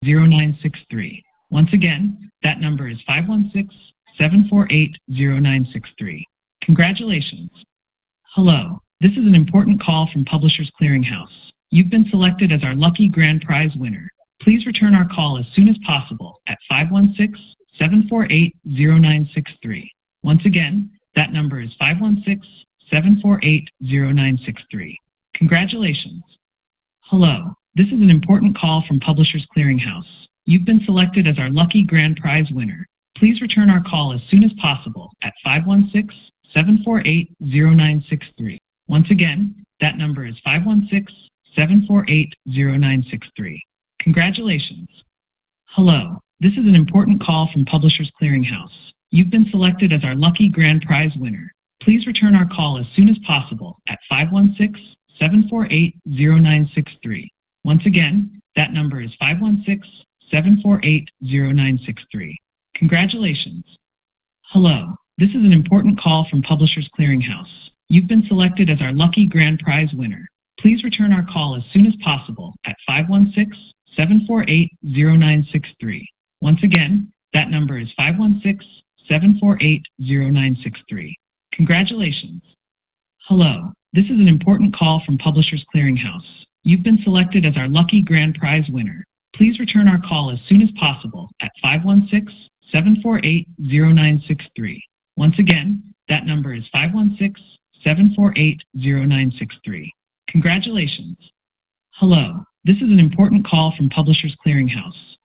0963. Once again, that number is 516-748-0963. Congratulations. Hello, this is an important call from Publishers Clearinghouse. You've been selected as our lucky grand prize winner. Please return our call as soon as possible at 516-748-0963. Once again, that number is 516-748-0963. Congratulations. Hello, this is an important call from Publishers Clearinghouse. You've been selected as our lucky grand prize winner. Please return our call as soon as possible at 516-748-0963. Once again, that number is 516-748-0963. Congratulations. Hello, this is an important call from Publishers Clearinghouse. You've been selected as our lucky grand prize winner. Please return our call as soon as possible at 516-748-0963. Once again, that number is 516-748-0963. Congratulations. Hello, this is an important call from Publishers Clearinghouse. You've been selected as our lucky grand prize winner. Please return our call as soon as possible at 516-748-0963. Once again, that number is 516-748-0963. Congratulations. Hello, this is an important call from Publishers Clearinghouse. You've been selected as our lucky grand prize winner. Please return our call as soon as possible at 516-748-0963. Once again, that number is 516-748-0963. Congratulations. Hello, this is an important call from Publishers Clearinghouse.